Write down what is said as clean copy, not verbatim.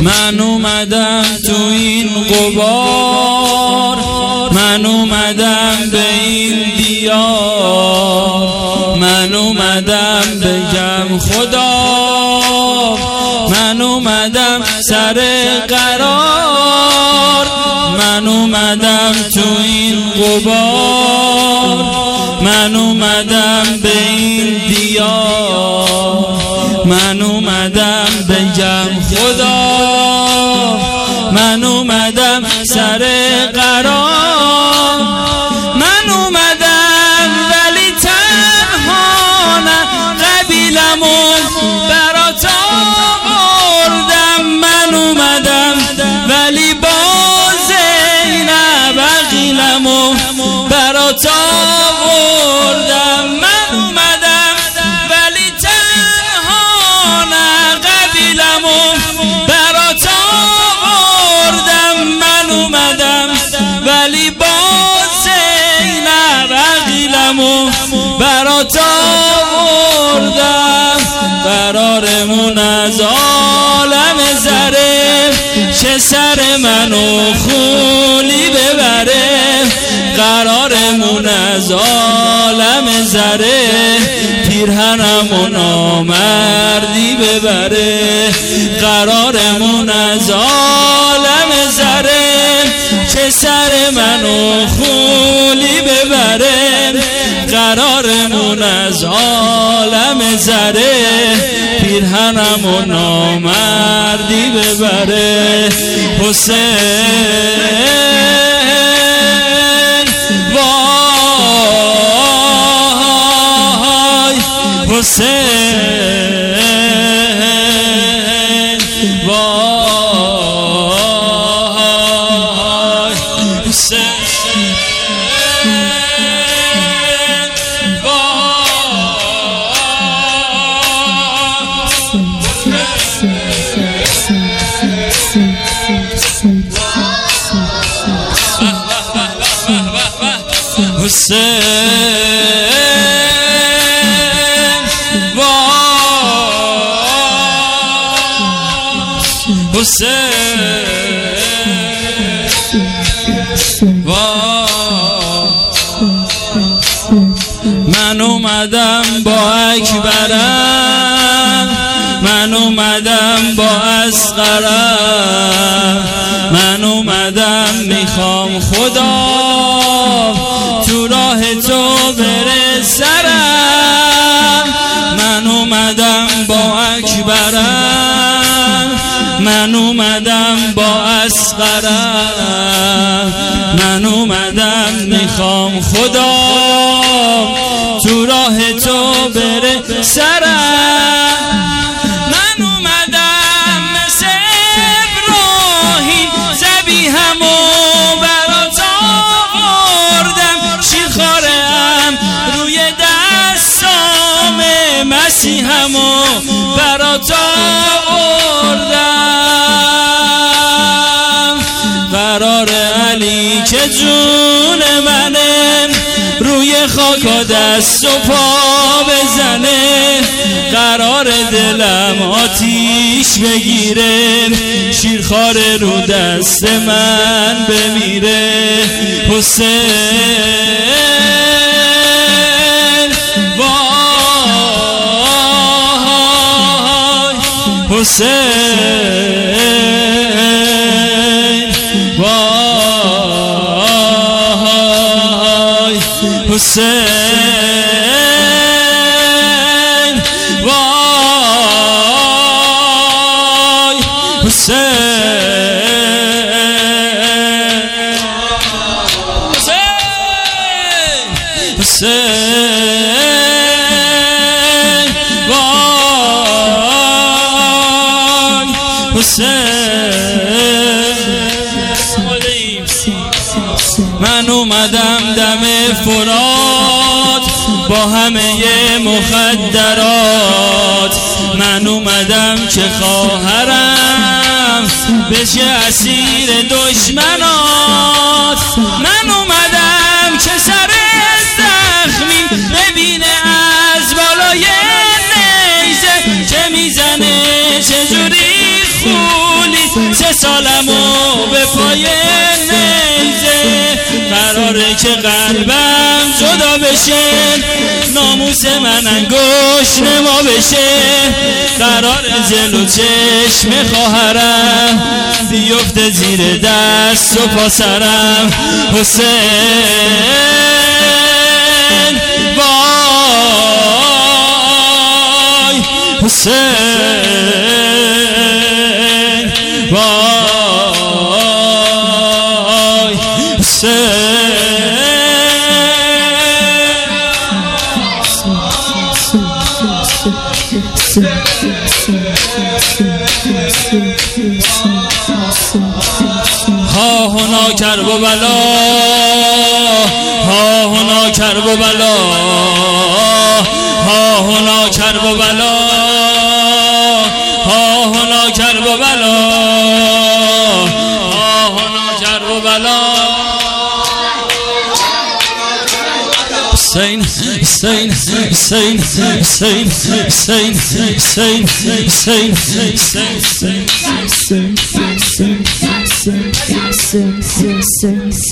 من اومدم تو این غبار، من اومدم به این دیار، من اومدم بگم خدا، من اومدم سر قرار، من اومدم تو این غبار، من اومدم به این دیار، من اومدم بگم خدا، من اومدم سر قرار، من اومدم ولی تنها نه، قبیلمون برات آوردم، من اومدم ولی بازی نه، بقیلمون برات آوردم، من اومدم ولی تنها نه، قبیلمون برات آوردم، من اومدم ولی بازی نه، بقیلمون برات آوردم. قرارمون از عالم ذره چه سر منو خولی ببره، قرارمون از عالم ذره پیرهنمون آمردی ببره، قرارمون از عالم ذره چه سر منو خولی ببره، قرارمون از عالم ذره پیرهنمون آمردی ببره. حسین وای، حسین وای، حسین من اومدم با اکبرم، من اومدم با اصغرم، من اومدم میخوام خدا تو راه تو بره سرم، من اومدم با اکبرم، من اومدم با اصغرم، من اومدم میخوام خدا تو راه تو بره سرم، من اومدم مثل ابراهیم ذبیحمو برات آوردم، شیرخوارم روی دستام مسیحمو برات آوردم، قرار علی که جون منه روی خاک دست و پا بزنه، قرار دلم آتیش بگیره، شیرخوار رو دست من بمیره. حسین وای، حسین وای، حسین وای، حسین حسین وای، حسین. من اومدم دم فرات با همه مخدرات، من اومدم که خواهرم بشه اسیر دشمنات، من اومدم که سر زخمیم ببینه از بالای نیزه که میزنه چجوری خولی سه سالمو به پای نیزه قراره که قلبم جدا بشه ناموس من انگوش نما بشه قرار جلو چشم خواهرم بیفته زیر دست و پاسرم حسین وای حسین وای حسین ها هنا کرب و بلا ها هنا کرب و بلا ها هنا کرب و بلا ها هنا کرب و بلا ها هنا کرب و بلا حسین حسین حسین حسین حسین حسین حسین حسین حسین